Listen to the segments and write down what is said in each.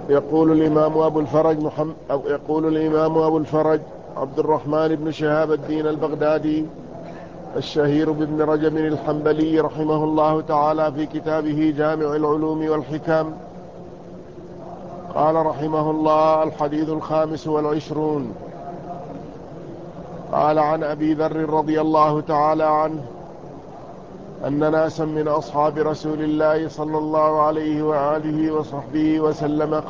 يقول الإمام أبو الفرج عبد الرحمن بن شهاب الدين البغدادي الشهير بابن رجب الحنبلي رحمه الله تعالى في كتابه جامع العلوم والحكم، قال رحمه الله: الحديث 25، قال عن أبي ذر رضي الله تعالى عنه أن ناسا من أصحاب رسول الله صلى الله عليه وآله وصحبه وسلم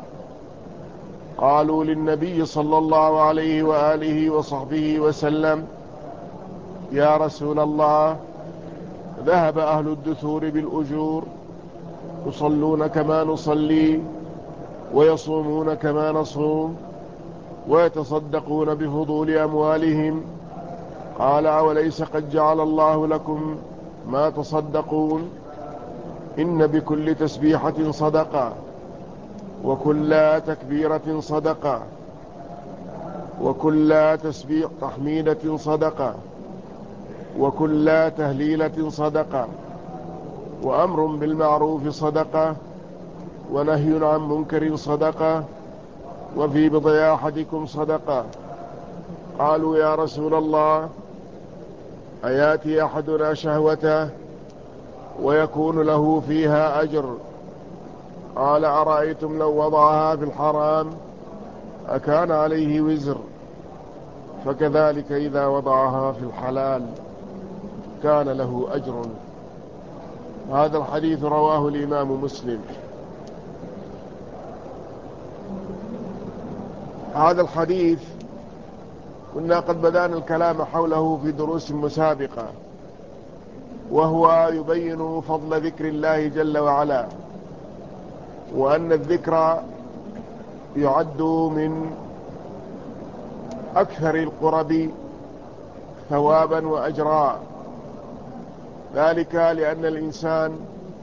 قالوا للنبي صلى الله عليه وآله وصحبه وسلم: يا رسول الله، ذهب أهل الدثور بالأجور، يصلون كما نصلي، ويصومون كما نصوم، ويتصدقون بفضول أموالهم. قال: أوليس قد جعل الله لكم ما تصدقون؟ إن بكل تسبيحة صدقة، وكل تكبيرة صدقة، وكل تحميدة صدقة، وكل تهليلة صدقة، وأمر بالمعروف صدقة، ونهي عن منكر صدقة، وفي بضع أحدكم صدقة. قالوا: يا رسول الله، أياتي أحدنا شهوته ويكون له فيها أجر؟ قال: أرأيتم لو وضعها في الحرام أكان عليه وزر؟ فكذلك إذا وضعها في الحلال كان له أجر. هذا الحديث رواه الإمام مسلم. هذا الحديث كنا قد بدأنا الكلام حوله في دروس مسابقة، وهو يبين فضل ذكر الله جل وعلا، وأن الذكر يعد من أكثر القرب ثوابا وأجرا، ذلك لأن الإنسان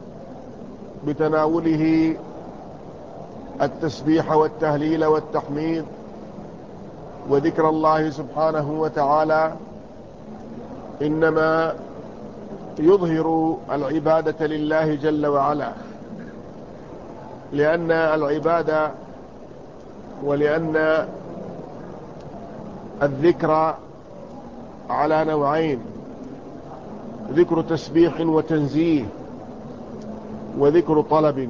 بتناوله التسبيح والتهليل والتحميد وذكر الله سبحانه وتعالى إنما يظهر العبادة لله جل وعلا، لأن العبادة ولأن الذكر على نوعين: ذكر تسبيح وتنزيه، وذكر طلب.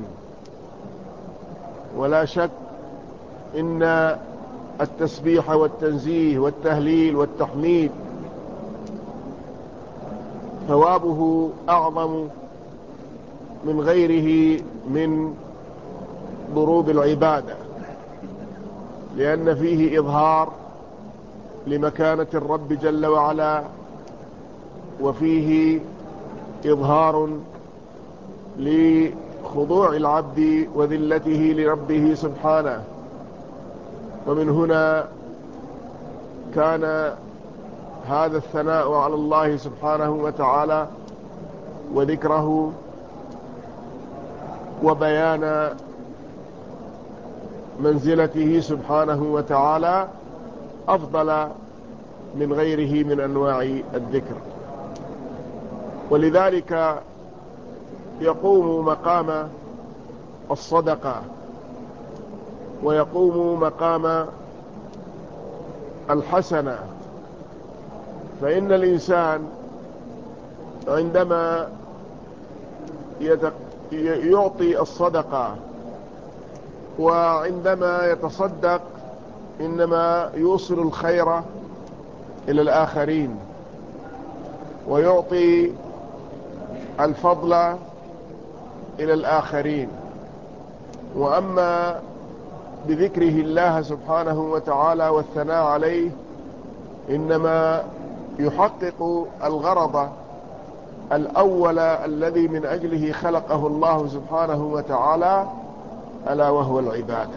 ولا شك إن التسبيح والتنزيه والتهليل والتحميد ثوابه أعظم من غيره من ضروب العبادة، لأن فيه إظهار لمكانة الرب جل وعلا، وفيه إظهار لخضوع العبد وذلته لربه سبحانه. ومن هنا كان هذا الثناء على الله سبحانه وتعالى وذكره وبيان منزلته سبحانه وتعالى أفضل من غيره من أنواع الذكر، ولذلك يقوم مقام الصدقة ويقوم مقام الحسنة. فإن الإنسان عندما يعطي الصدقة وعندما يتصدق إنما يوصل الخير إلى الآخرين ويعطي الفضل إلى الآخرين. وأما بذكره الله سبحانه وتعالى والثناء عليه إنما يحقق الغرض الأول الذي من أجله خلقه الله سبحانه وتعالى، ألا وهو العبادة.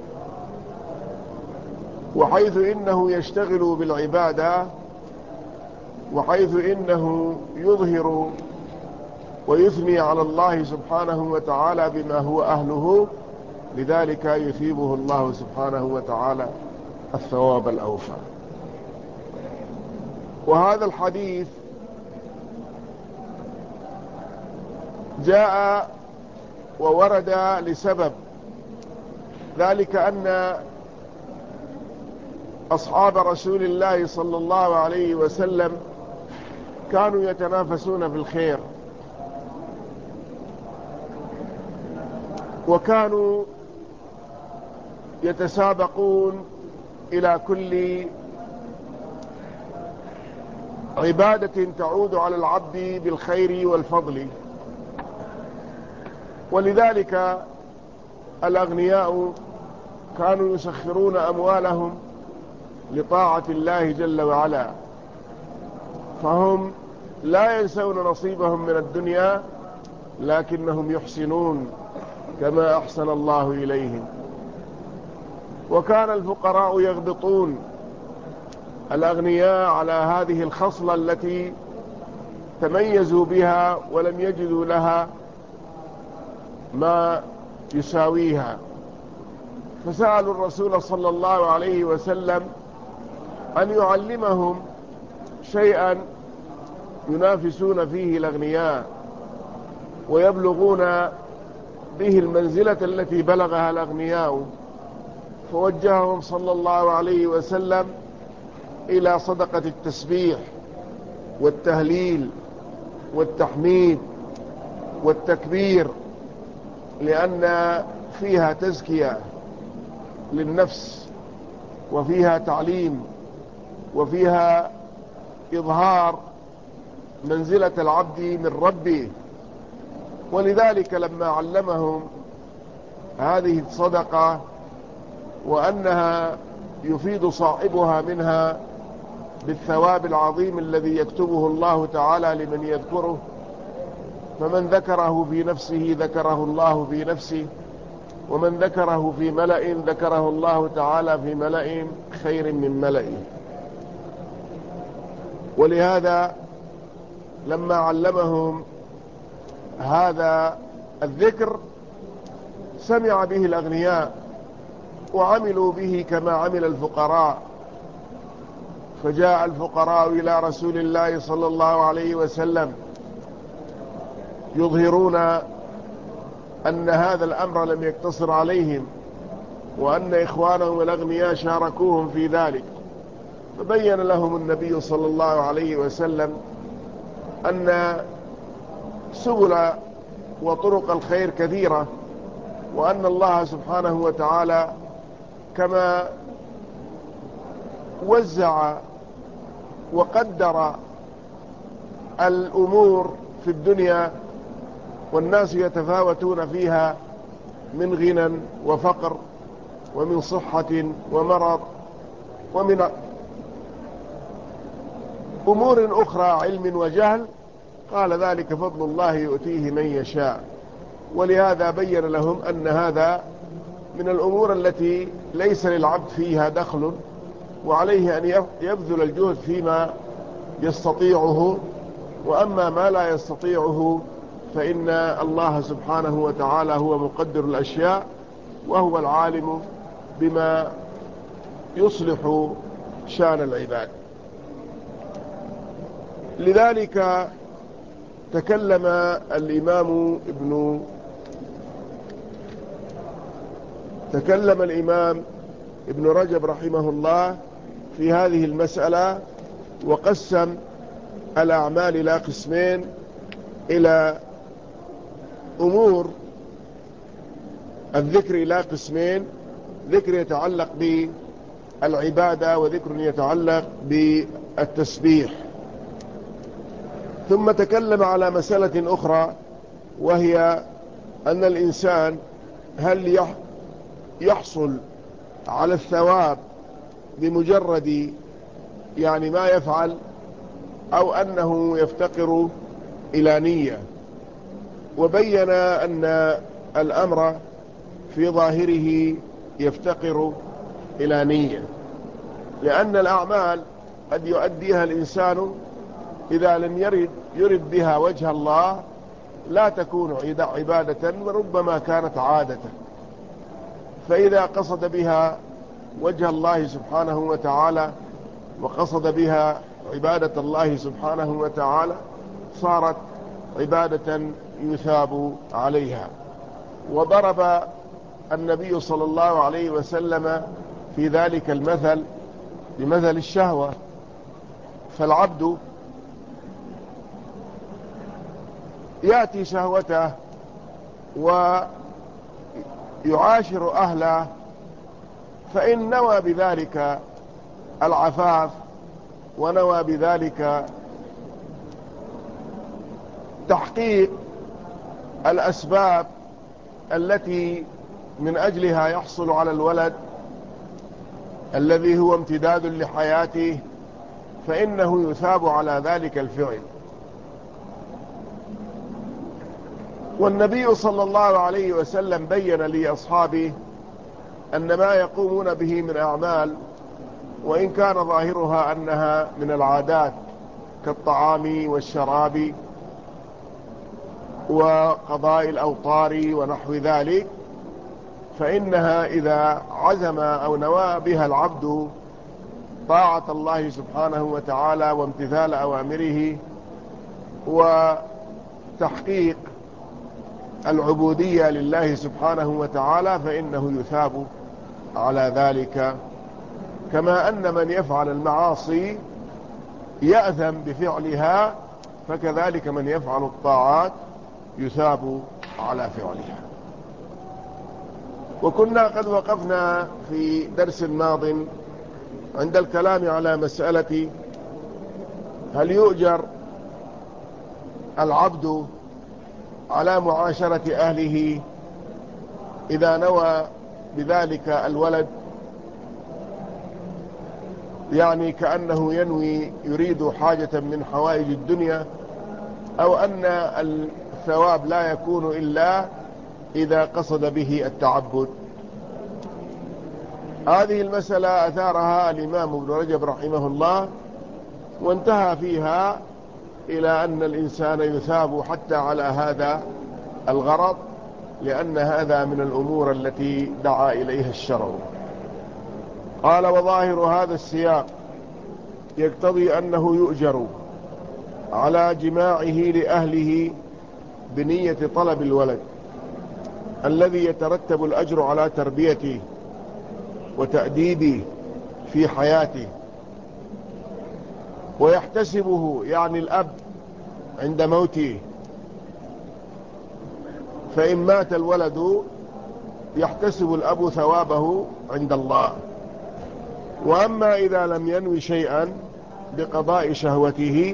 وحيث إنه يشتغل بالعبادة، وحيث إنه يظهر ويثني على الله سبحانه وتعالى بما هو أهله، لذلك يثيبه الله سبحانه وتعالى الثواب الأوفى. وهذا الحديث جاء وورد لسبب، ذلك أن أصحاب رسول الله صلى الله عليه وسلم كانوا يتنافسون في الخير، وكانوا يتسابقون إلى كل عبادة تعود على العبد بالخير والفضل. ولذلك الأغنياء كانوا يسخرون أموالهم لطاعة الله جل وعلا، فهم لا ينسون نصيبهم من الدنيا، لكنهم يحسنون كما أحسن الله إليهم. وكان الفقراء يغبطون الأغنياء على هذه الخصلة التي تميزوا بها ولم يجدوا لها ما يساويها، فسألوا الرسول صلى الله عليه وسلم أن يعلمهم شيئا ينافسون فيه الأغنياء ويبلغون به المنزلة التي بلغها الأغنياء. فوجههم صلى الله عليه وسلم إلى صدقة التسبيح والتهليل والتحميد والتكبير، لأن فيها تزكية للنفس، وفيها تعليم، وفيها إظهار منزلة العبد من ربه. ولذلك لما علمهم هذه الصدقة وأنها يفيد صاحبها منها بالثواب العظيم الذي يكتبه الله تعالى لمن يذكره، فمن ذكره في نفسه ذكره الله في نفسه، ومن ذكره في ملأ ذكره الله تعالى في ملأ خير من ملئه. ولهذا لما علمهم هذا الذكر سمع به الأغنياء وعملوا به كما عمل الفقراء، فجاء الفقراء إلى رسول الله صلى الله عليه وسلم يظهرون أن هذا الأمر لم يقتصر عليهم، وأن إخوانهم الأغنياء شاركوهم في ذلك، فبين لهم النبي صلى الله عليه وسلم أن سبل وطرق الخير كثيرة، وأن الله سبحانه وتعالى كما وزع وقدر الأمور في الدنيا والناس يتفاوتون فيها من غنى وفقر، ومن صحة ومرض، ومن أمور أخرى علم وجهل، قال ذلك فضل الله يؤتيه من يشاء. ولهذا بين لهم أن هذا من الأمور التي ليس للعبد فيها دخل، وعليه أن يبذل الجهد فيما يستطيعه، وأما ما لا يستطيعه فإن الله سبحانه وتعالى هو مقدر الأشياء، وهو العالم بما يصلح شان العباد. لذلك تكلم الإمام ابن رجب رحمه الله في هذه المسألة، وقسم الأعمال إلى قسمين، إلى أمور الذكر إلى قسمين: ذكر يتعلق بالعبادة، وذكر يتعلق بالتسبيح. ثم تكلم على مسألة أخرى، وهي أن الإنسان هل يحصل على الثواب بمجرد ما يفعل، أو أنه يفتقر إلى نية. وبين أن الأمر في ظاهره يفتقر إلى نية، لأن الأعمال قد يؤديها الإنسان إذا لم يرد بها وجه الله لا تكون عبادة، وربما كانت عادة. فإذا قصد بها وجه الله سبحانه وتعالى، وقصد بها عبادة الله سبحانه وتعالى، صارت عبادة يثاب عليها. وضرب النبي صلى الله عليه وسلم في ذلك المثل بمثل الشهوة. فالعبد يأتي شهوته ويعاشر أهله، فإن نوى بذلك العفاف ونوى بذلك تحقيق الأسباب التي من أجلها يحصل على الولد الذي هو امتداد لحياته، فإنه يثاب على ذلك الفعل. والنبي صلى الله عليه وسلم بين لأصحابه أن ما يقومون به من أعمال، وإن كان ظاهرها أنها من العادات كالطعام والشراب وقضاء الأوطار ونحو ذلك، فإنها إذا عزم أو نوى بها العبد طاعة الله سبحانه وتعالى وامتثال أوامره وتحقيق العبودية لله سبحانه وتعالى، فإنه يثاب على ذلك، كما أن من يفعل المعاصي يأثم بفعلها، فكذلك من يفعل الطاعات يثاب على فعلها. وكنا قد وقفنا في درس ماض عند الكلام على مسألة هل يؤجر العبد على معاشرة أهله إذا نوى بذلك الولد، يعني كأنه ينوي يريد حاجة من حوائج الدنيا، أو أن الثواب لا يكون إلا إذا قصد به التعبد. هذه المسألة أثارها الإمام ابن رجب رحمه الله، وانتهى فيها إلى أن الإنسان يثاب حتى على هذا الغرض، لأن هذا من الأمور التي دعا إليها الشرع. قال: وظاهر هذا السياق يقتضي أنه يؤجر على جماعه لأهله بنية طلب الولد الذي يترتب الأجر على تربيته وتأديبه في حياته، ويحتسبه يعني الأب عند موته، فإن مات الولد يحتسب الأب ثوابه عند الله. وأما إذا لم ينوي شيئا بقضاء شهوته،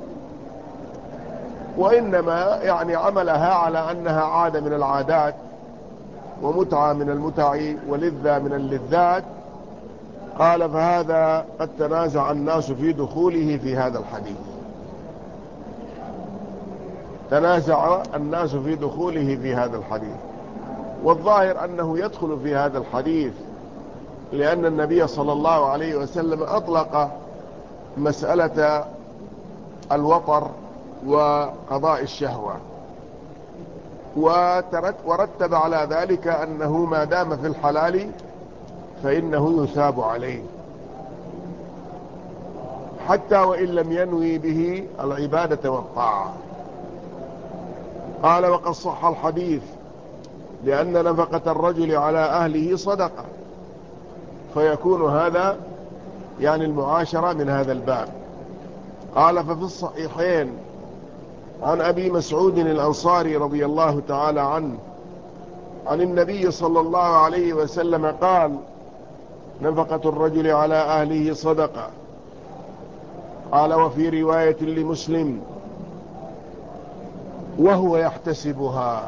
وإنما يعني عملها على أنها عادة من العادات ومتعة من المتع ولذة من اللذات، قال: فهذا قد تنازع الناس في دخوله في هذا الحديث. تنازع الناس في دخوله في هذا الحديث، والظاهر أنه يدخل في هذا الحديث، لأن النبي صلى الله عليه وسلم أطلق مسألة الوطر وقضاء الشهوة، ورتب على ذلك أنه ما دام في الحلال فإنه يثاب عليه حتى وإن لم ينوي به العبادة والطاعة. قال: وقد صح الحديث لأن نفقة الرجل على أهله صدقة، فيكون هذا يعني المعاشرة من هذا الباب. قال: ففي الصحيحين عن أبي مسعود الأنصاري رضي الله تعالى عنه عن النبي صلى الله عليه وسلم قال: نفقة الرجل على أهله صدقة. قال: وفي رواية لمسلم: وهو يحتسبها.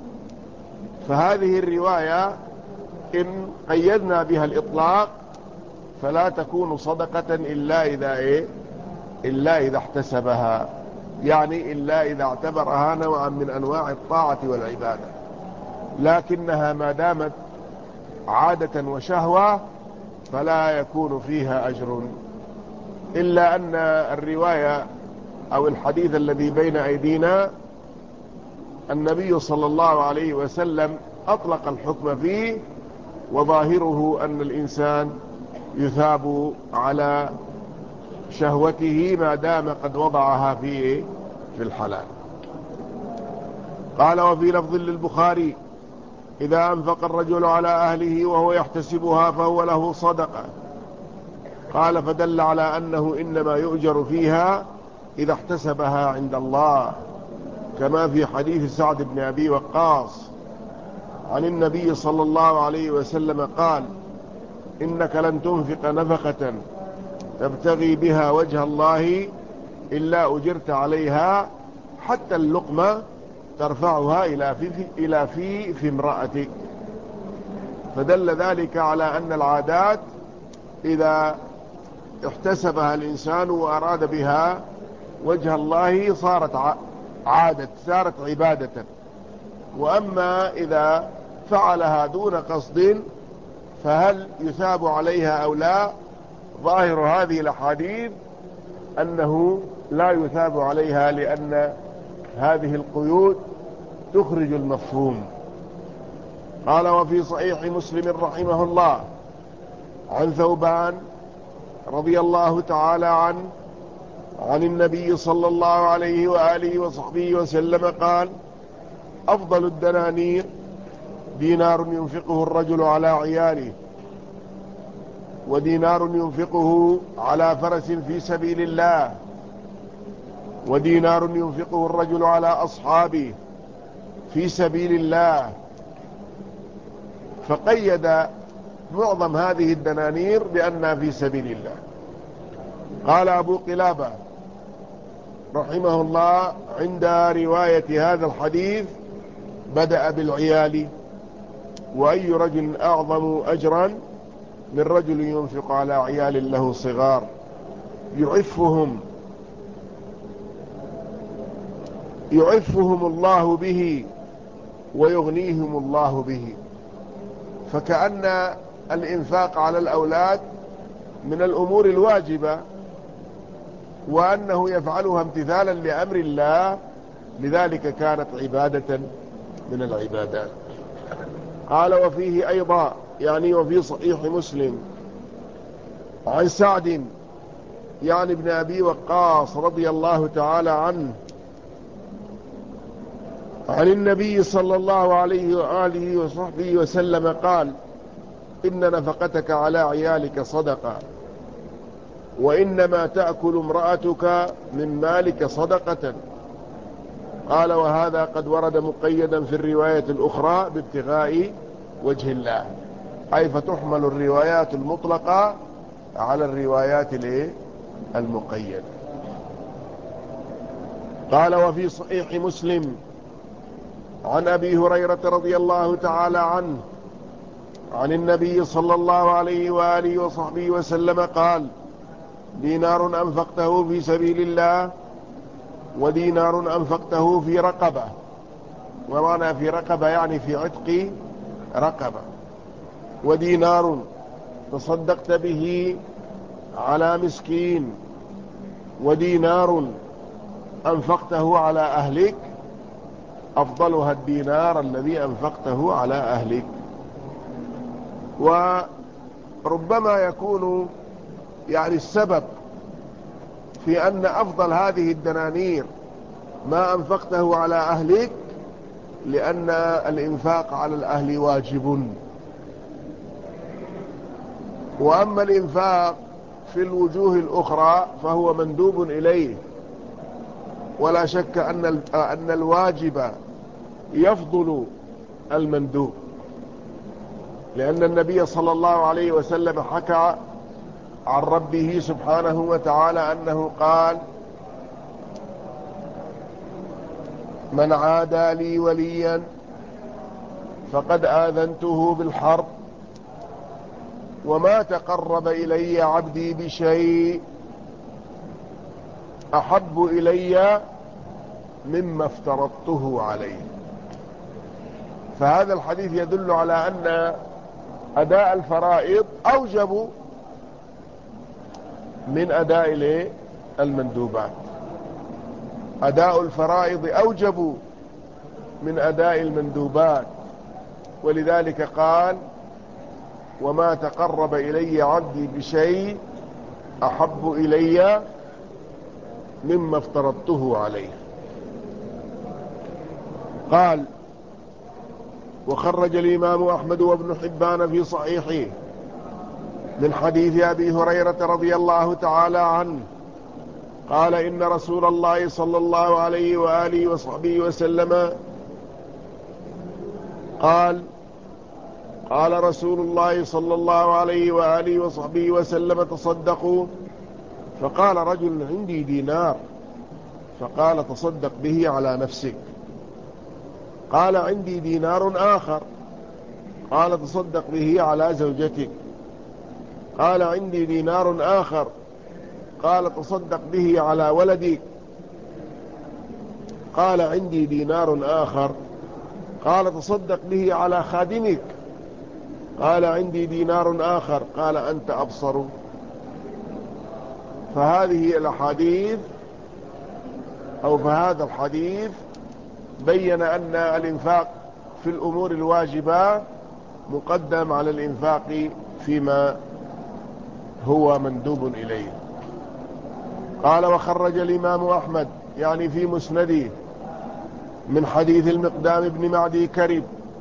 فهذه الرواية إن قيدنا بها الإطلاق فلا تكون صدقة إلا إذا احتسبها، يعني إلا إذا اعتبرها نوعا من أنواع الطاعة والعبادة، لكنها ما دامت عادة وشهوة فلا يكون فيها أجر. إلا أن الرواية أو الحديث الذي بين أيدينا النبي صلى الله عليه وسلم أطلق الحكم فيه، وظاهره أن الإنسان يثاب على شهوته ما دام قد وضعها في الحلال. قال: وفي لفظ للبخاري: إذا أنفق الرجل على أهله وهو يحتسبها فهو له صدقة. قال فدل على أنه إنما يؤجر فيها إذا احتسبها عند الله، كما في حديث سعد بن أبي وقاص عن النبي صلى الله عليه وسلم قال: إنك لن تنفق نفقة تبتغي بها وجه الله إلا أجرت عليها حتى اللقمة ترفعها إلى في امرأتك. فدل ذلك على أن العادات إذا احتسبها الإنسان وأراد بها وجه الله صارت عادة، صارت عبادة. وأما إذا فعلها دون قصد فهل يثاب عليها أو لا؟ ظاهر هذه الأحاديث أنه لا يثاب عليها، لأن هذه القيود تخرج المفهوم. قال: وفي صحيح مسلم رحمه الله عن ثوبان رضي الله تعالى عنه عن النبي صلى الله عليه وآله وصحبه وسلم قال: أفضل الدنانير دينار ينفقه الرجل على عياله، ودينار ينفقه على فرس في سبيل الله، ودينار ينفقه الرجل على أصحابه في سبيل الله. فقيد معظم هذه الدنانير بأنها في سبيل الله. قال أبو قلابة رحمه الله عند رواية هذا الحديث: بدأ بالعيال، وأي رجل أعظم أجرا من رجل ينفق على عيال له صغار يعفهم الله به ويغنيهم الله به. فكأن الإنفاق على الأولاد من الأمور الواجبة، وأنه يفعلها امتثالا لأمر الله، لذلك كانت عبادة من العبادات. قال: وفيه أيضا، يعني وفي صحيح مسلم، عن سعد يعني ابن أبي وقاص رضي الله تعالى عنه عن النبي صلى الله عليه وآله وصحبه وسلم قال: إن نفقتك على عيالك صدقة، وإنما تأكل امرأتك من مالك صدقة. قال: وهذا قد ورد مقيدا في الرواية الأخرى بابتغاء وجه الله، أي فتحمل الروايات المطلقة على الروايات المقيدة. قال: وفي صحيح مسلم عن أبي هريرة رضي الله تعالى عنه عن النبي صلى الله عليه وآله وصحبه وسلم قال: دينار أنفقته في سبيل الله، ودينار أنفقته في رقبة. ومعنى في رقبة يعني في عتق رقبة. ودينار تصدقت به على مسكين، ودينار أنفقته على أهلك، أفضلها الدينار الذي أنفقته على أهلك. وربما يكون يعني السبب في أن أفضل هذه الدنانير ما أنفقته على أهلك، لأن الإنفاق على الأهل واجب، وأما الإنفاق في الوجوه الأخرى فهو مندوب إليه. ولا شك أن الواجب يفضل المندوب، لأن النبي صلى الله عليه وسلم حكى عن ربه سبحانه وتعالى أنه قال: من عادى لي وليا فقد آذنته بالحرب، وما تقرب إلي عبدي بشيء أحب إلي مما افترضته عليه. فهذا الحديث يدل على أن أداء الفرائض أوجب من أداء المندوبات. أداء الفرائض أوجب من أداء المندوبات، ولذلك قال: وما تقرب إلي عبدي بشيء أحب إلي مما افترضته عليه. قال: وخرج الإمام أحمد وابن حبان في صحيحه من حديث أبي هريرة رضي الله تعالى عنه قال إن رسول الله صلى الله عليه وآله وصحبه وسلم قال رسول الله صلى الله عليه وآله وصحبه وسلم تصدقوا. فقال رجل عندي دينار، فقال تصدق به على نفسك. قال عندي دينار آخر، قال تصدق به على زوجتك. قال عندي دينار آخر، قال تصدق به على ولدك. قال عندي دينار آخر، قال تصدق به على خادمك. قال عندي دينار آخر، قال أنت أبصر. فهذه الأحاديث أو فهذا الحديث بين أن الإنفاق في الأمور الواجبة مقدم على الإنفاق فيما هو مندوب إليه. قال وخرج الإمام أحمد يعني في مسنده من حديث المقدام بن معدي كرب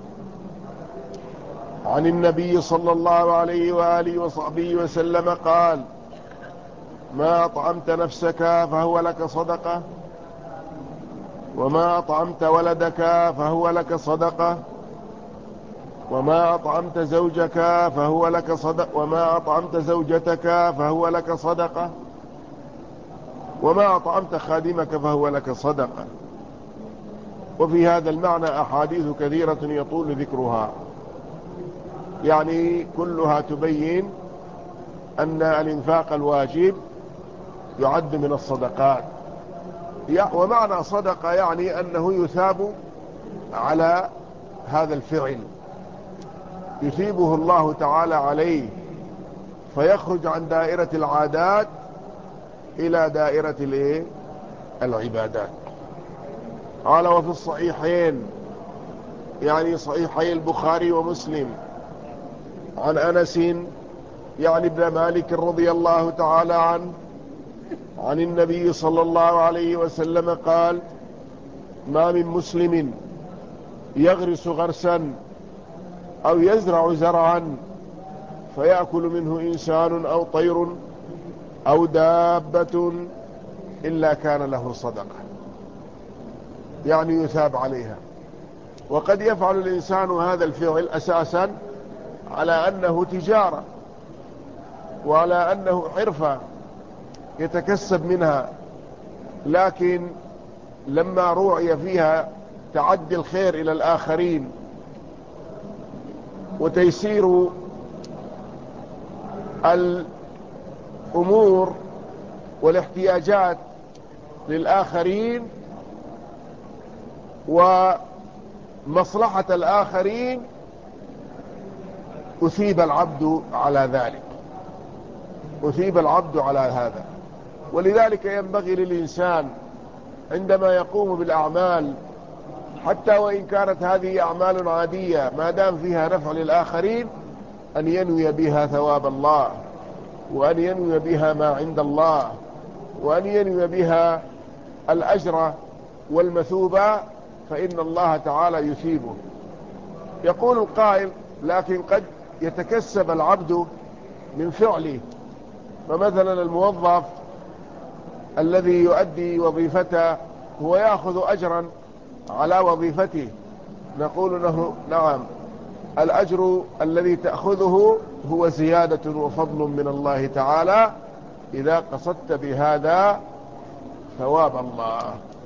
عن النبي صلى الله عليه وآله وصحبه وسلم قال ما أطعمت نفسك فهو لك صدقة، وما أطعمت ولدك فهو لك صدقة، وما أطعمت زوجك فهو لك صدقة، وما أطعمت زوجتك فهو لك صدقة، وما أطعمت خادمك فهو لك صدقة. وفي هذا المعنى أحاديث كثيرة يطول ذكرها، يعني كلها تبين أن الإنفاق الواجب يعد من الصدقات. ومعنى صدقة يعني أنه يثاب على هذا الفعل، يثيبه الله تعالى عليه، فيخرج عن دائرة العادات إلى دائرة العبادات. قال وفي الصحيحين يعني صحيحي البخاري ومسلم عن أنس يعني ابن مالك رضي الله تعالى عنه عن النبي صلى الله عليه وسلم قال ما من مسلم يغرس غرسا أو يزرع زرعا فيأكل منه إنسان أو طير أو دابة إلا كان له صدقة، يعني يثاب عليها. وقد يفعل الإنسان هذا الفعل أساسا على أنه تجارة وعلى أنه حرفة يتكسب منها، لكن لما روعي فيها تعدي الخير إلى الآخرين وتيسير الأمور والاحتياجات للآخرين ومصلحة الآخرين، أثيب العبد على ذلك، أثيب العبد على هذا. ولذلك ينبغي للإنسان عندما يقوم بالأعمال حتى وإن كانت هذه أعمال عادية ما دام فيها نفع للآخرين أن ينوي بها ثواب الله، وأن ينوي بها ما عند الله، وأن ينوي بها الأجر والمثوبة، فإن الله تعالى يثيبه. يقول القائل لكن قد يتكسب العبد من فعله، فمثلا الموظف الذي يؤدي وظيفته هو يأخذ أجرا على وظيفته، نقول له نعم الأجر الذي تأخذه هو زيادة وفضل من الله تعالى إذا قصدت بهذا ثواب الله،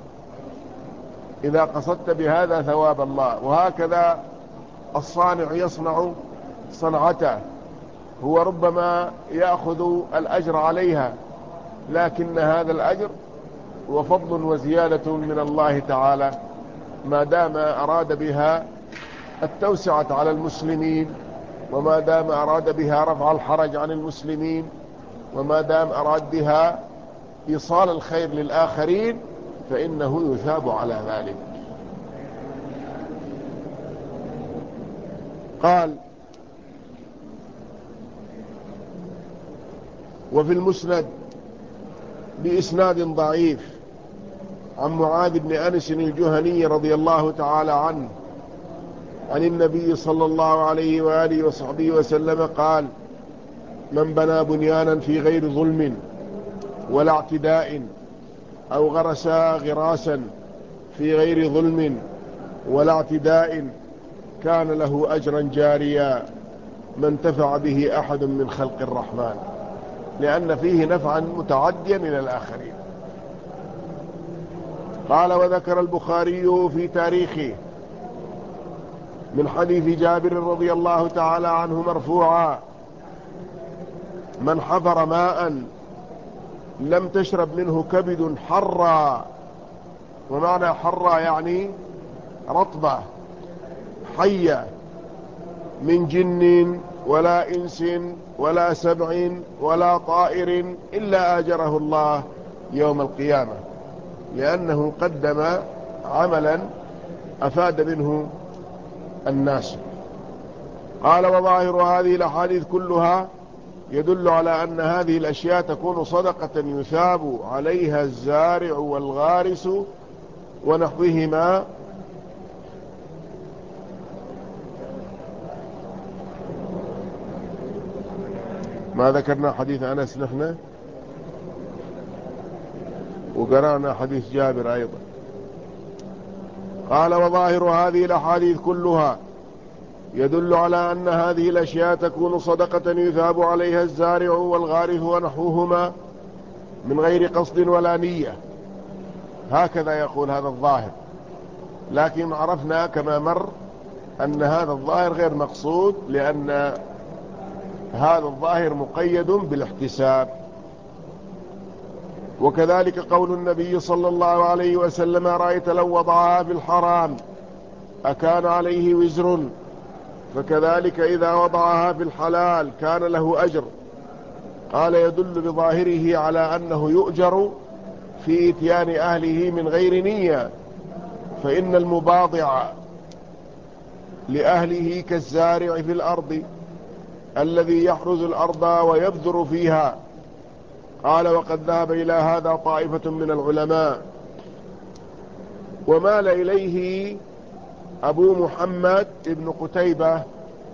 إذا قصدت بهذا ثواب الله. وهكذا الصانع يصنع صنعته، هو ربما يأخذ الأجر عليها، لكن هذا الأجر هو فضل وزيادة من الله تعالى ما دام أراد بها التوسعة على المسلمين، وما دام أراد بها رفع الحرج عن المسلمين، وما دام أراد بها إيصال الخير للآخرين، فإنه يثاب على ذلك. قال وفي المسند بإسناد ضعيف عن معاذ بن أنس الجهني رضي الله تعالى عنه عن النبي صلى الله عليه وآله وصحبه وسلم قال: من بنى بنيانا في غير ظلم ولا اعتداء أو غرس غراسا في غير ظلم ولا اعتداء كان له أجرا جاريا ما انتفع به أحد من خلق الرحمن، لأن فيه نفعا متعديا إلى الآخرين. قال: وذكر البخاري في تاريخه من حديث جابر رضي الله تعالى عنه مرفوعا: من حفر ماء لم تشرب منه كبد حرا، ومعنى حرا يعني رطبة حية، من جن ولا إنس ولا سبع ولا طائر إلا آجره الله يوم القيامة، لأنه قدم عملا أفاد منه الناس. قال: وظاهر هذه الأحاديث كلها يدل على أن هذه الأشياء تكون صدقة يثاب عليها الزارع والغارس ونحوهما. ما ذكرنا حديث أنس نحن، وقرأنا حديث جابر أيضا. قال: وظاهر هذه الأحاديث كلها يدل على أن هذه الأشياء تكون صدقة يثاب عليها الزارع والغارث ونحوهما من غير قصد ولا نية. هكذا يقول هذا الظاهر، لكن عرفنا كما مر أن هذا الظاهر غير مقصود، لأن هذا الظاهر مقيد بالاحتساب. وكذلك قول النبي صلى الله عليه وسلم: رأيت لو وضعها في الحرام أكان عليه وزر؟ فكذلك إذا وضعها في الحلال كان له أجر. قال: يدل بظاهره على أنه يؤجر في إتيان أهله من غير نية، فإن المباضع لأهله كالزارع في الأرض الذي يحرز الأرض ويبذر فيها. قال: وقد ذهب إلى هذا طائفة من العلماء، ومال إليه أبو محمد ابن قتيبة،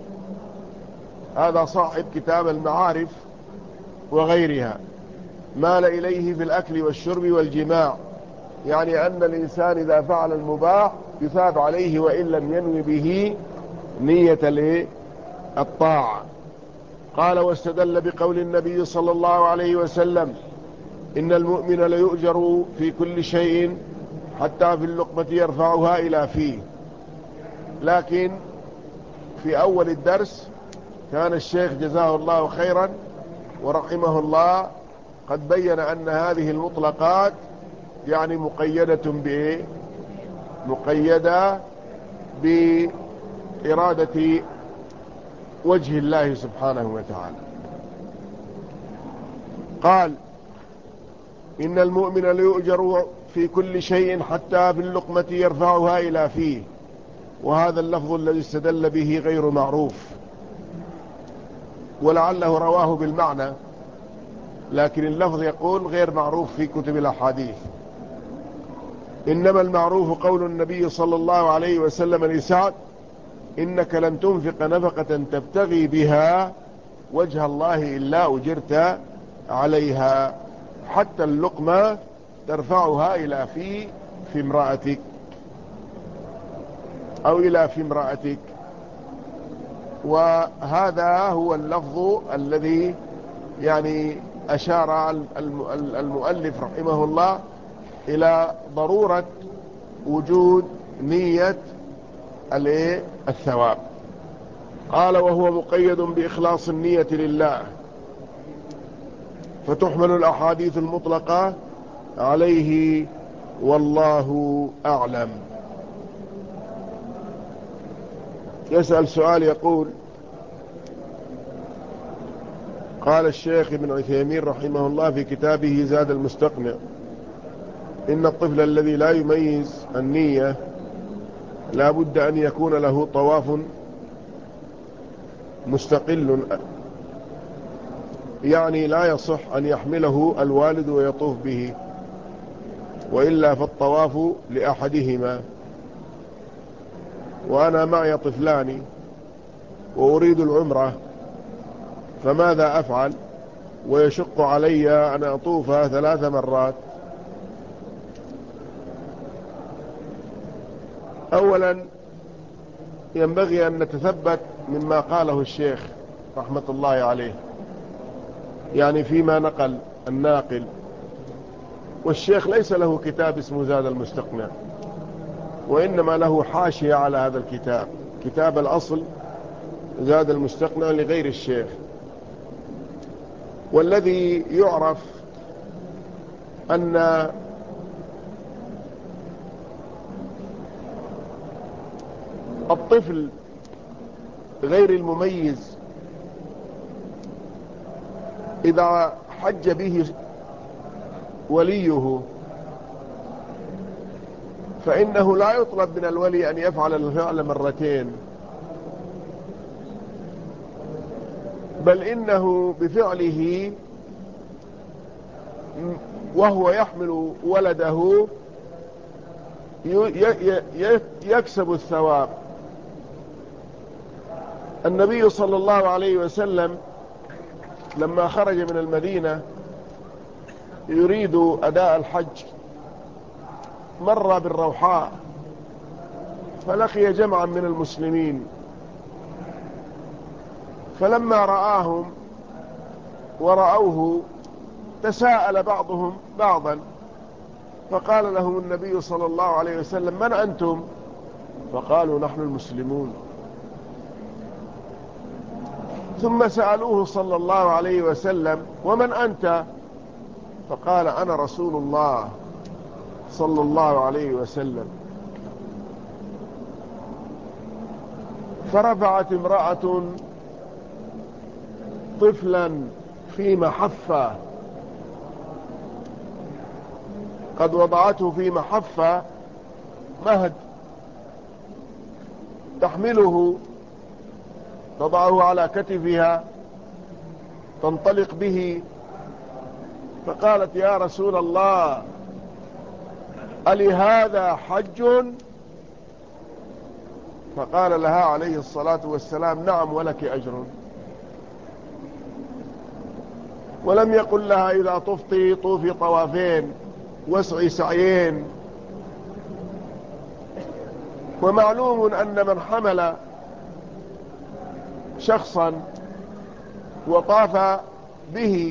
هذا صاحب كتاب المعارف وغيرها، مال إليه في الأكل والشرب والجماع، يعني أن الإنسان إذا فعل المباح يثاب عليه وإن لم ينوي به نية الطاعة. قال: واستدل بقول النبي صلى الله عليه وسلم: إن المؤمن ليؤجر في كل شيء حتى في اللقمة يرفعها إلى فيه. لكن في أول الدرس كان الشيخ جزاه الله خيرا ورحمه الله قد بين أن هذه المطلقات يعني مقيدة بإرادة وجه الله سبحانه وتعالى. قال: إن المؤمن ليؤجر في كل شيء حتى في اللقمة يرفعها إلى فيه. وهذا اللفظ الذي استدل به غير معروف، ولعله رواه بالمعنى، لكن اللفظ يقول غير معروف في كتب الأحاديث. إنما المعروف قول النبي صلى الله عليه وسلم لسعد: إنك لن تنفق نفقة تبتغي بها وجه الله إلا أجرت عليها، حتى اللقمة ترفعها إلى في امرأتك أو إلى في امرأتك. وهذا هو اللفظ الذي يعني أشار المؤلف رحمه الله إلى ضرورة وجود نية الثواب. قال: وهو مقيد بإخلاص النية لله، فتحمل الأحاديث المطلقة عليه، والله أعلم. يسأل سؤال يقول: قال الشيخ ابن عثيمين رحمه الله في كتابه زاد المستقنع: إن الطفل الذي لا يميز النية لا بد أن يكون له طواف مستقل، يعني لا يصح أن يحمله الوالد ويطوف به، وإلا فالطواف لأحدهما. وأنا معي طفلان وأريد العمرة، فماذا أفعل؟ ويشق علي أن أطوفها 3 مرات. أولا ينبغي أن نتثبت مما قاله الشيخ رحمة الله عليه، يعني فيما نقل الناقل. والشيخ ليس له كتاب اسمه زاد المستقنع، وإنما له حاشية على هذا الكتاب، كتاب الأصل زاد المستقنع لغير الشيخ. والذي يعرف أن الطفل غير المميز إذا حج به وليه فإنه لا يطلب من الولي أن يفعل الفعل مرتين، بل إنه بفعله وهو يحمل ولده يكسب الثواب. النبي صلى الله عليه وسلم لما خرج من المدينة يريد أداء الحج مر بالروحاء فلقي جمعا من المسلمين، فلما رآهم ورأوه تساءل بعضهم بعضا، فقال لهم النبي صلى الله عليه وسلم: من أنتم؟ فقالوا: نحن المسلمون. ثم سألوه صلى الله عليه وسلم: ومن أنت؟ فقال: أنا رسول الله صلى الله عليه وسلم. فرفعت امرأة طفلا في محفة، قد وضعته في محفة مهد تحمله، تضعه على كتفها تنطلق به، فقالت: يا رسول الله، ألهذا حج؟ فقال لها عليه الصلاة والسلام: نعم، ولك أجر. ولم يقل لها: إذا طفتي طوفي طوافين واسعي سعيين. ومعلوم أن من حمل شخصا وطاف به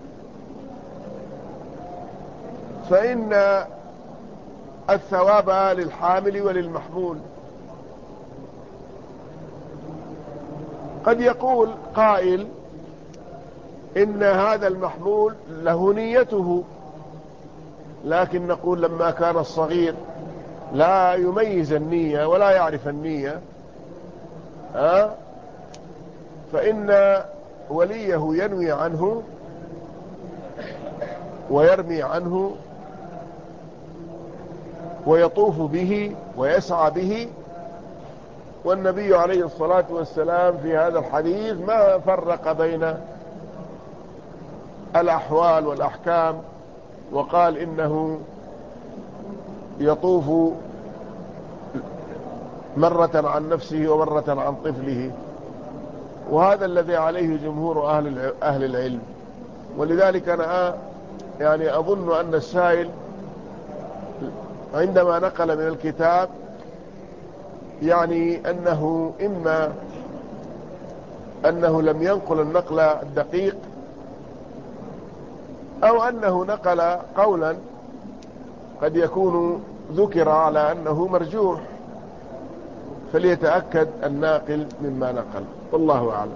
فإن الثواب للحامل وللمحمول. قد يقول قائل: إن هذا المحمول له نيته، لكن نقول لما كان الصغير لا يميز النية ولا يعرف النية، فإن وليه ينوي عنه ويرمي عنه ويطوف به ويسعى به. والنبي عليه الصلاة والسلام في هذا الحديث ما فرق بين الأحوال والأحكام، وقال إنه يطوف مرة عن نفسه ومرة عن طفله، وهذا الذي عليه جمهور أهل العلم. ولذلك أنا يعني أظن أن السائل عندما نقل من الكتاب يعني أنه إما أنه لم ينقل النقل الدقيق، أو أنه نقل قولا قد يكون ذكر على أنه مرجوح، فليتأكد الناقل مما نقل، والله أعلم.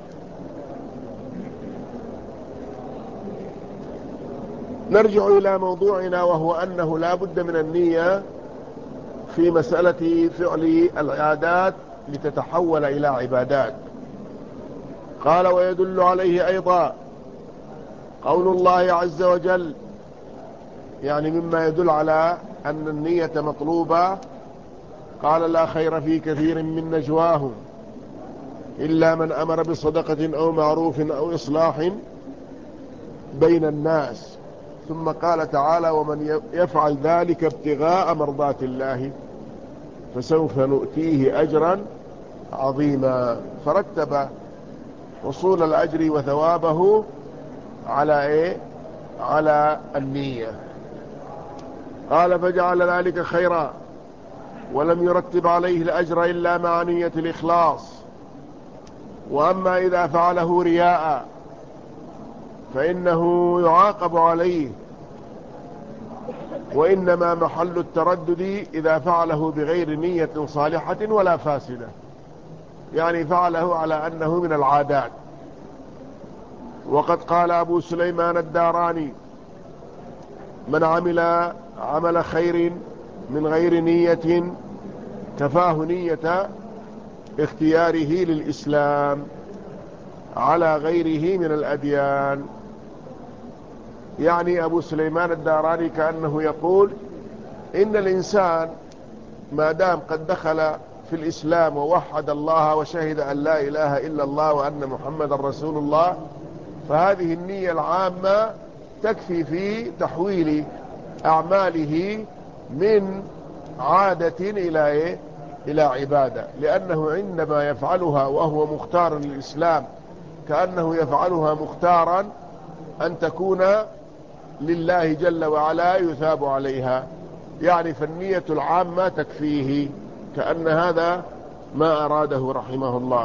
نرجع إلى موضوعنا، وهو أنه لا بد من النية في مسألة فعل العادات لتتحول إلى عبادات. قال: ويدل عليه أيضا قول الله عز وجل، يعني مما يدل على أن النية مطلوبة. قال: لا خير في كثير من نجواهم إلا من أمر بصدقة أو معروف أو إصلاح بين الناس. ثم قال تعالى: ومن يفعل ذلك ابتغاء مرضات الله فسوف نؤتيه أجرا عظيما. فرتب حصول الأجر وثوابه على إيه؟ على النية. قال فجعل ذلك خيرا، ولم يرتب عليه الأجر إلا مع نية الإخلاص. وأما إذا فعله رياء فإنه يعاقب عليه، وإنما محل التردد إذا فعله بغير نية صالحة ولا فاسدة، يعني فعله على أنه من العادات. وقد قال أبو سليمان الداراني: من عمل عمل خير من غير نية كفاه نية اختياره للإسلام على غيره من الأديان. يعني أبو سليمان الداراني كأنه يقول إن الإنسان ما دام قد دخل في الإسلام ووحد الله وشهد أن لا إله إلا الله وأن محمد رسول الله، فهذه النية العامة تكفي في تحويل أعماله من عادة إلى إيه؟ إلى عبادة، لأنه عندما يفعلها وهو مختار للإسلام كأنه يفعلها مختارا أن تكون لله جل وعلا يثاب عليها، يعني فالنية العامة تكفيه، كأن هذا ما أراده رحمه الله.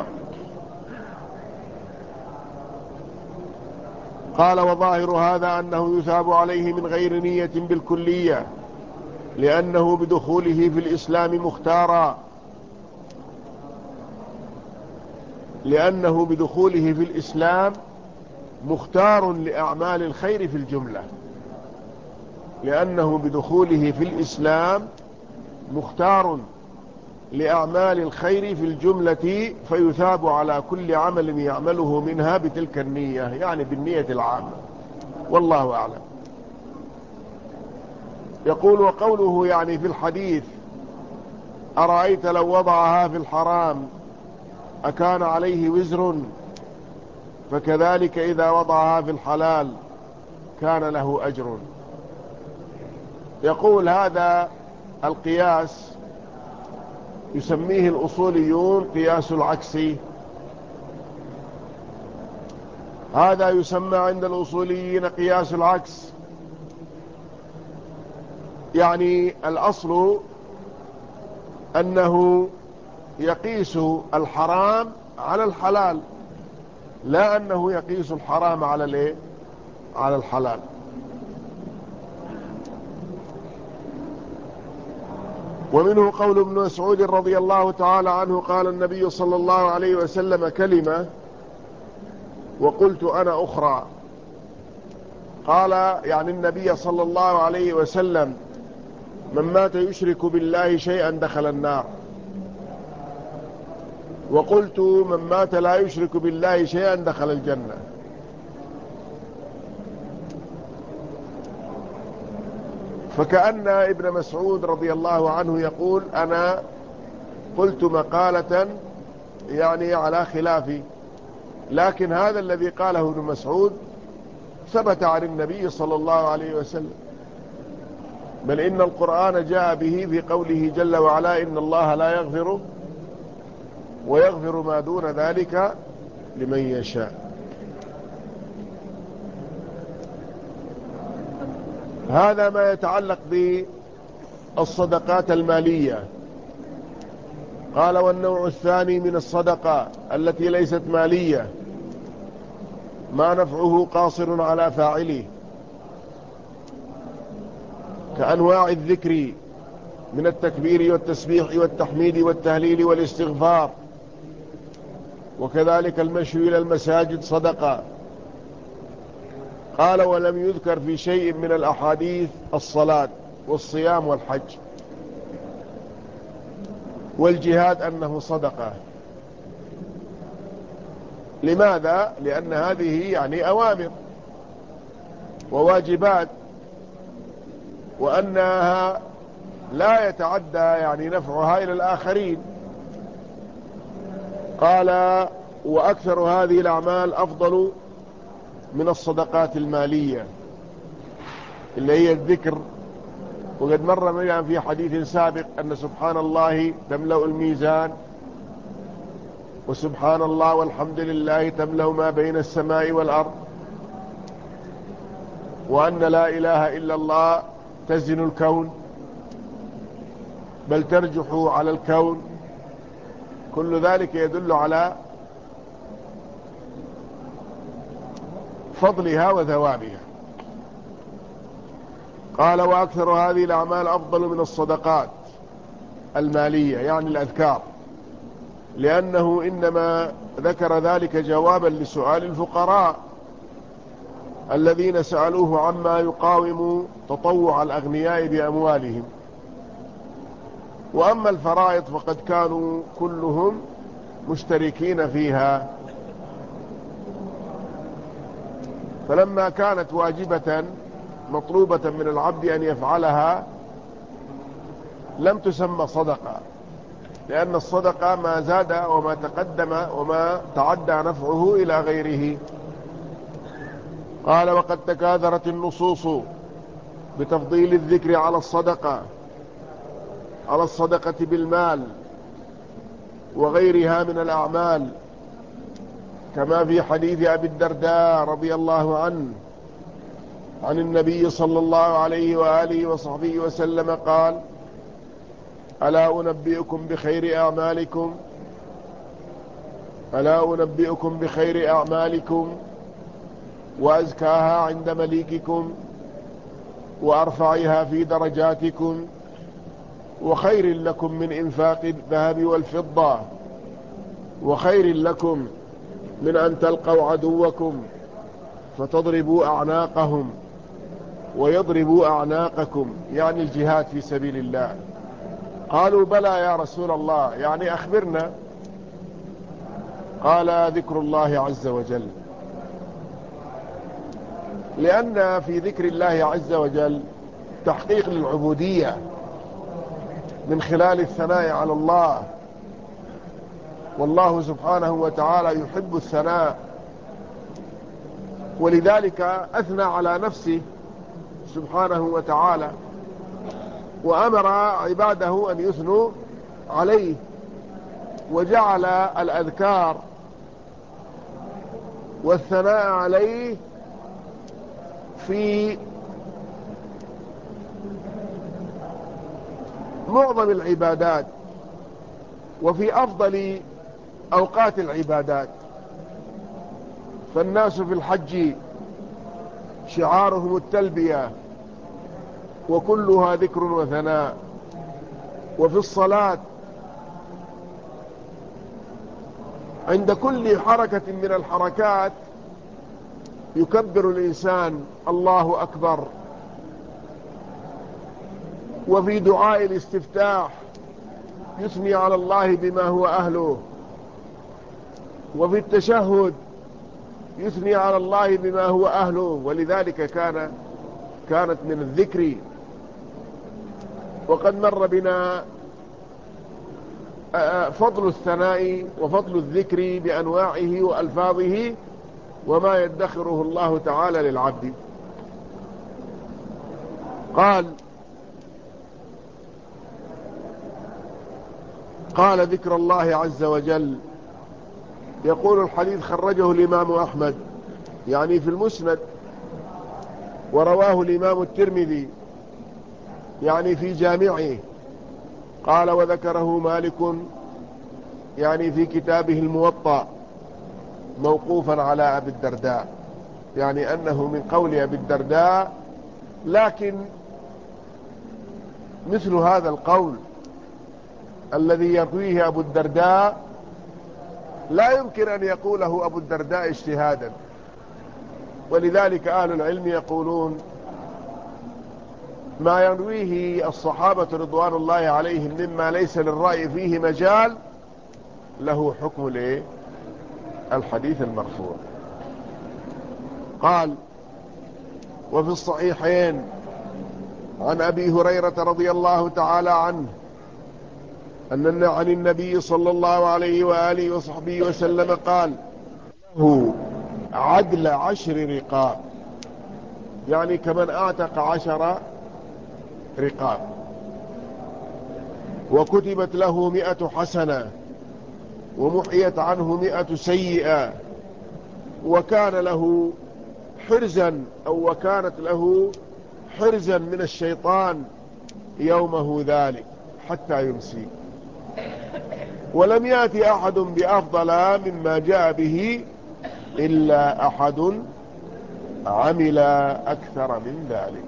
قال وظاهر هذا أنه يثاب عليه من غير نية بالكلية، لأنه بدخوله في الإسلام مختارا، لأنه بدخوله في الإسلام مختار لأعمال الخير في الجملة، لأنه بدخوله في الإسلام مختار لأعمال الخير في الجملة، فيثاب على كل عمل يعمله منها بتلك النية، يعني بالنية العامة. والله أعلم. يقول وقوله يعني في الحديث: أرأيت لو وضعها في الحرام أكان عليه وزر؟ فكذلك إذا وضعها في الحلال كان له أجر. يقول هذا القياس يسميه الأصوليون قياس العكس. هذا يسمى عند الأصوليين قياس العكس، يعني الأصل أنه يقيس الحرام على الحلال، لا أنه يقيس الحرام على الايه؟ على الحلال. ومنه قول ابن مسعود رضي الله تعالى عنه: قال النبي صلى الله عليه وسلم كلمة وقلت أنا أخرى. قال يعني النبي صلى الله عليه وسلم: من مات يشرك بالله شيئا دخل النار. وقلت: من مات لا يشرك بالله شيئا دخل الجنة. فكأن ابن مسعود رضي الله عنه يقول: أنا قلت مقالة يعني على خلافي، لكن هذا الذي قاله ابن مسعود ثبت عن النبي صلى الله عليه وسلم، بل إن القرآن جاء به في قوله جل وعلا: إن الله لا يغفر ويغفر ما دون ذلك لمن يشاء. هذا ما يتعلق بالصدقات المالية. قال والنوع الثاني من الصدقة التي ليست مالية ما نفعه قاصر على فاعله، كأنواع الذكر من التكبير والتسبيح والتحميد والتهليل والاستغفار، وكذلك المشي إلى المساجد صدقة. قال ولم يذكر في شيء من الأحاديث الصلاة والصيام والحج والجهاد أنه صدقة. لماذا؟ لأن هذه يعني أوامر وواجبات، وأنها لا يتعدى يعني نفعها إلى الآخرين. قال وأكثر هذه الأعمال أفضل من الصدقات المالية اللي هي الذكر وقد مر بنا في حديث سابق أن سبحان الله تملأ الميزان، وسبحان الله والحمد لله تملأ ما بين السماء والأرض، وأن لا إله إلا الله تزن الكون بل ترجح على الكون. كل ذلك يدل على فضلها وثوابها. قال: وأكثر هذه الأعمال أفضل من الصدقات المالية، يعني الأذكار، لأنه إنما ذكر ذلك جوابا لسؤال الفقراء الذين سألوه عما يقاوم تطوع الأغنياء بأموالهم. وأما الفرائض فقد كانوا كلهم مشتركين فيها، فلما كانت واجبة مطلوبة من العبد أن يفعلها لم تسمى صدقة، لأن الصدقة ما زاد وما تقدم وما تعدى نفعه إلى غيره. قال: وقد تكاثرت النصوص بتفضيل الذكر على الصدقة بالمال وغيرها من الأعمال، كما في حديث أبي الدرداء رضي الله عنه عن النبي صلى الله عليه وآله وصحبه وسلم قال: ألا أنبئكم بخير أعمالكم وأزكاها عند مليككم وأرفعها في درجاتكم وخير لكم من إنفاق الذهب والفضة، وخير لكم من أن تلقوا عدوكم فتضربوا أعناقهم ويضربوا أعناقكم، يعني الجهاد في سبيل الله. قالوا: بلى يا رسول الله، يعني أخبرنا. قال: ذكر الله عز وجل، لأن في ذكر الله عز وجل تحقيق للعبودية من خلال الثناء على الله، والله سبحانه وتعالى يحب الثناء، ولذلك أثنى على نفسه سبحانه وتعالى وأمر عباده أن يثنوا عليه، وجعل الأذكار والثناء عليه في معظم العبادات وفي أفضل أوقات العبادات. فالناس في الحج شعارهم التلبية وكلها ذكر وثناء، وفي الصلاة عند كل حركة من الحركات يكبر الإنسان الله أكبر، وفي دعاء الاستفتاح يثني على الله بما هو أهله، وفي التشهد يثني على الله بما هو أهله، ولذلك كانت من الذكر. وقد مر بنا فضل الثناء وفضل الذكر بأنواعه وألفاظه وما يدخره الله تعالى للعبد. قال: ذكر الله عز وجل. يقول الحديث خرجه الإمام أحمد يعني في المسند، ورواه الإمام الترمذي يعني في جامعه. قال: وذكره مالك يعني في كتابه الموطأ موقوفا على أبي الدرداء، يعني أنه من قول أبي الدرداء، لكن مثل هذا القول الذي يرويه أبو الدرداء لا يمكن أن يقوله أبو الدرداء اجتهادا، ولذلك أهل العلم يقولون ما يرويه الصحابة رضوان الله عليهم مما ليس للرأي فيه مجال له حكم الحديث المرفوع. قال: وفي الصحيحين عن أبي هريرة رضي الله تعالى عنه عن النبي صلى الله عليه وآله وصحبه وسلم قال: هو عدل 10 رقاب، يعني كمن أعتق 10 رقاب، وكتبت له 100 حسنة ومحيت عنه 100 سيئة، وكان له حرزا أو وكانت له حرزا من الشيطان يومه ذلك حتى يمسي. ولم يأتي أحد بأفضل مما جاء به إلا أحد عمل أكثر من ذلك.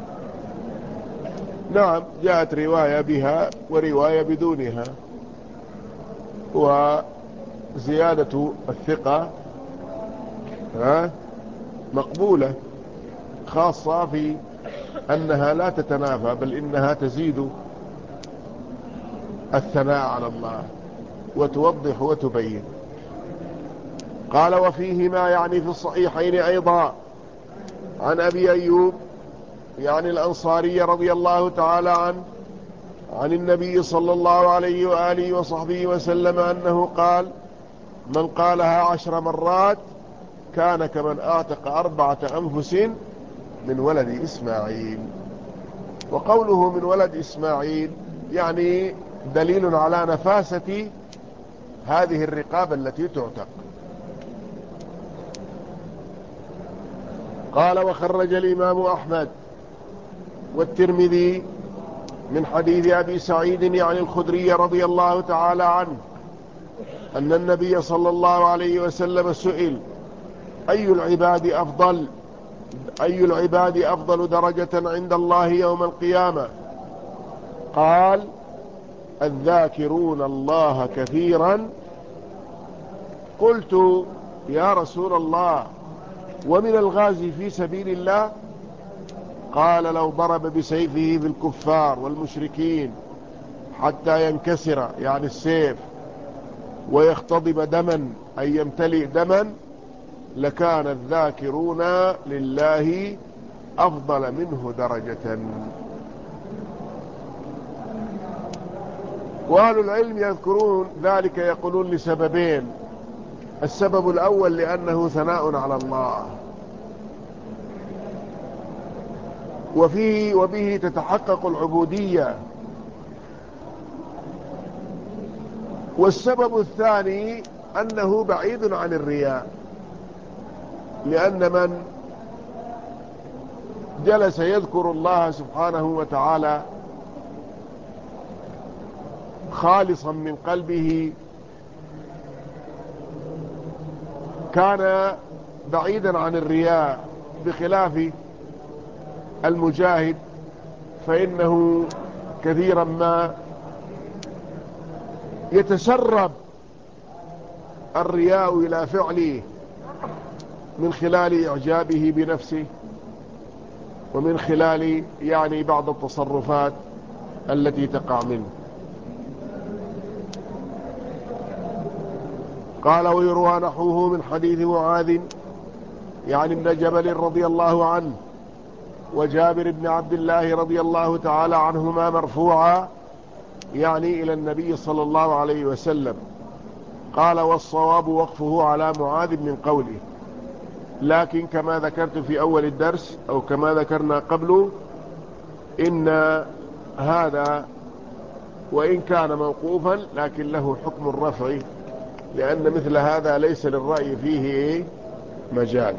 نعم، جاءت رواية بها ورواية بدونها، وزيادة الثقة مقبولة، خاصة في أنها لا تتنافى، بل إنها تزيد الثناء على الله وتوضح وتبين. قال: وفيهما يعني في الصحيحين أيضا عن أبي أيوب يعني الأنصاري رضي الله تعالى عنه عن النبي صلى الله عليه وآله وصحبه وسلم أنه قال: من قالها 10 مرات كان كمن أعتق 4 أنفس من ولد إسماعيل. وقوله من ولد إسماعيل يعني دليل على نفاسة هذه الرقاب التي تعتق. قال: وخرج الإمام أحمد والترمذي من حديث أبي سعيد يعني الخدري رضي الله تعالى عنه أن النبي صلى الله عليه وسلم سئل: أي العباد أفضل درجة عند الله يوم القيامة؟ قال: الذاكرون الله كثيرا. قلت: يا رسول الله، ومن الغازي في سبيل الله؟ قال: لو ضرب بسيفه في الكفار والمشركين حتى ينكسر يعني السيف ويختضب دما أي يمتلئ دما لكان الذاكرون لله أفضل منه درجة. وأهل العلم يذكرون ذلك، يقولون لسببين: السبب الأول لأنه ثناء على الله، وبه تتحقق العبودية. والسبب الثاني أنه بعيد عن الرياء، لأن من جلس يذكر الله سبحانه وتعالى خالصا من قلبه كان بعيدا عن الرياء، بخلاف المجاهد فإنه كثيرا ما يتسرب الرياء إلى فعله من خلال إعجابه بنفسه، ومن خلال يعني بعض التصرفات التي تقع منه. قال: ويروى نحوه من حديث معاذ يعني ابن جبل رضي الله عنه وجابر بن عبد الله رضي الله تعالى عنهما مرفوعا يعني إلى النبي صلى الله عليه وسلم. قال: والصواب وقفه على معاذ من قوله، لكن كما ذكرت في أول الدرس أو كما ذكرنا قبله إن هذا وإن كان موقوفا لكن له حكم الرفع، لأن مثل هذا ليس للرأي فيه مجال.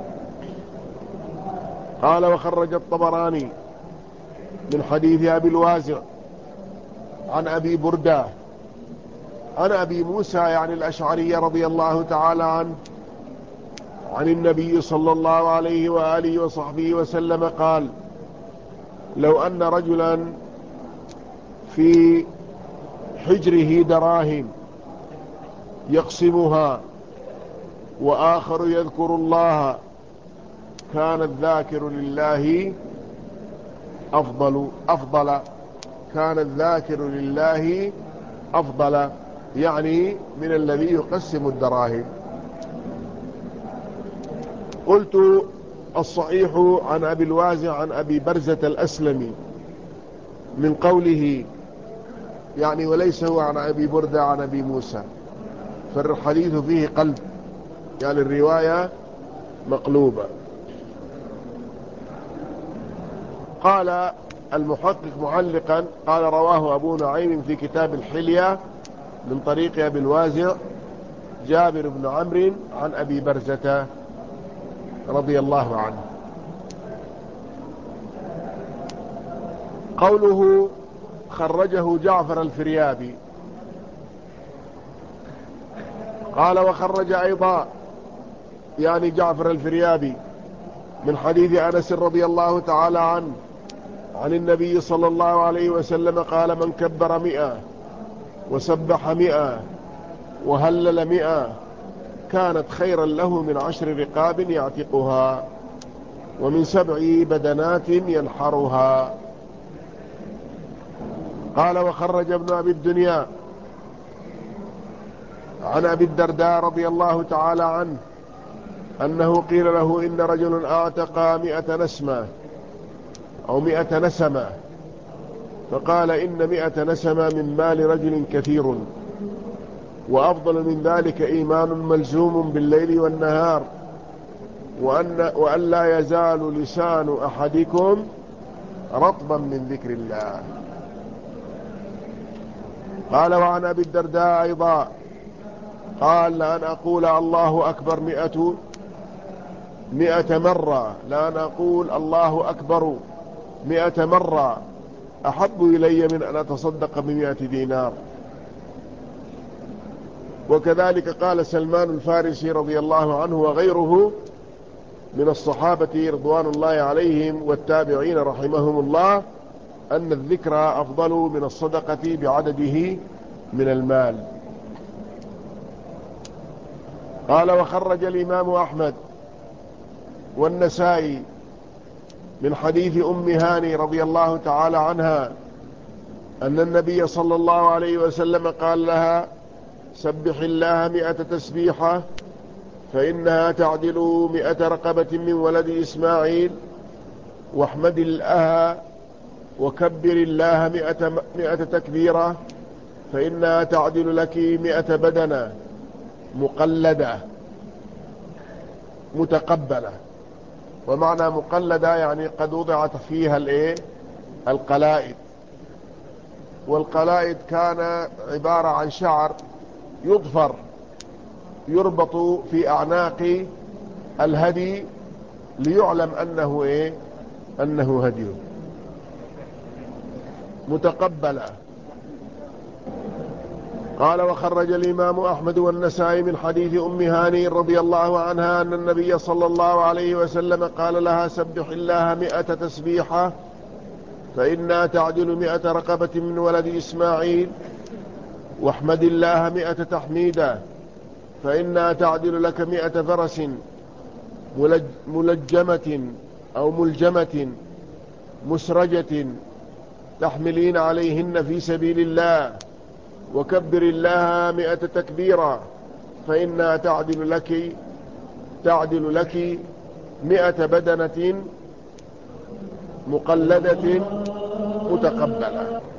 قال: وخرج الطبراني من حديث أبي الوازع عن أبي بردة عن أبي موسى يعني الأشعري رضي الله تعالى عنه عن النبي صلى الله عليه وآله وصحبه وسلم قال: لو أن رجلا في حجره دراهم يقسمها وآخر يذكر الله كان الذاكر لله أفضل كان الذاكر لله أفضل يعني من الذي يقسم الدراهم. قلت: الصحيح عن أبي الوازع عن أبي برزة الأسلمي من قوله يعني وليس هو عن أبي بردة عن أبي موسى، فالحديث فيه قلب يعني الرواية مقلوبة. قال: المحقق معلقا قال رواه أبو نعيم في كتاب الحلية من طريق أبي الوازع جابر بن عمرو عن أبي برزة رضي الله عنه. قوله خرجه جعفر الفريابي، قال وخرج أيضا يعني جعفر الفريابي من حديث أنس رضي الله تعالى عنه عن النبي صلى الله عليه وسلم قال من كبر 100 وسبح 100 وهلل 100 كانت خيرا له من 10 رقاب يعتقها ومن 7 بدنات ينحرها. قال وخرج ابن أبي الدنيا عن أبي الدرداء رضي الله تعالى عنه أنه قيل له إن رجل أعتق 100 نسمة أو 100 نسمة، فقال إن 100 نسمة من مال رجل كثير، وأفضل من ذلك إيمان ملزوم بالليل والنهار، وأن لا يزال لسان أحدكم رطبا من ذكر الله. قال وعن أبي الدرداء أيضا قال لأن أقول الله أكبر 100 مرة، لأن أقول الله أكبر 100 مرة أحب إلي من أن أتصدق ب100 دينار. وكذلك قال سلمان الفارسي رضي الله عنه وغيره من الصحابة رضوان الله عليهم والتابعين رحمهم الله أن الذكر أفضل من الصدقة بعدده من المال. قال وخرج الإمام أحمد والنسائي من حديث أم هاني رضي الله تعالى عنها أن النبي صلى الله عليه وسلم قال لها سبح الله 100 تسبيحة فإنها تعدل 100 رقبة من ولد إسماعيل، واحمد الله وكبر الله 100 تكبيرة فإنها تعدل لك 100 بدنة مقلدة متقبلة. ومعنى مقلدة يعني قد وضعت فيها القلائد، والقلائد كان عبارة عن شعر يضفر يربط في أعناق الهدي ليعلم أنه هدي متقبلة. قال وخرج الإمام أحمد والنسائي من حديث أم هاني رضي الله عنها أن النبي صلى الله عليه وسلم قال لها سبح الله 100 تسبيحة فإنها تعدل 100 رقبة من ولد إسماعيل، واحمد الله 100 تحميدة فإنها تعدل لك 100 فرس ملجمة أو ملجمة مسرجة تحملين عليهن في سبيل الله، وكبر الله 100 تكبيرا فإنها تعدل لك 100 بدنة مقلدة متقبلة.